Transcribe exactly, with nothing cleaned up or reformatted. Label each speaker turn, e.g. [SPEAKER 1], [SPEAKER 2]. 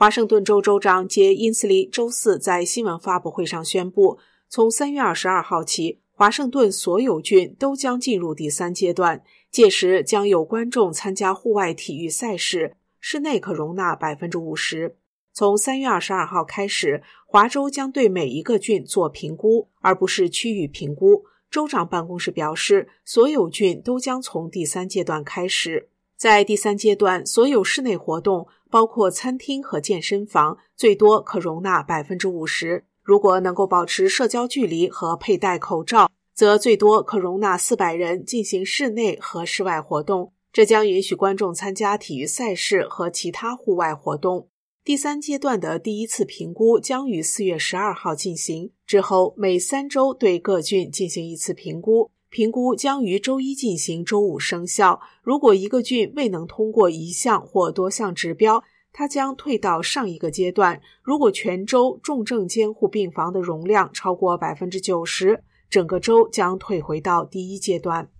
[SPEAKER 1] 华盛顿州州长杰因斯利周四在新闻发布会上宣布，从三月二十二号起，华盛顿所有郡都将进入第三阶段，届时将有观众参加户外体育赛事，室内可容纳 百分之五十。 从三月二十二号开始，华州将对每一个郡做评估，而不是区域评估。州长办公室表示，所有郡都将从第三阶段开始。在第三阶段，所有室内活动，包括餐厅和健身房，最多可容纳 百分之五十。 如果能够保持社交距离和佩戴口罩，则最多可容纳四百人进行室内和室外活动，这将允许观众参加体育赛事和其他户外活动。第三阶段的第一次评估将于四月十二号进行，之后每三周对各郡进行一次评估，评估将于周一进行，周五生效。如果一个郡未能通过一项或多项指标，它将退到上一个阶段。如果全州重症监护病房的容量超过 百分之九十， 整个州将退回到第一阶段。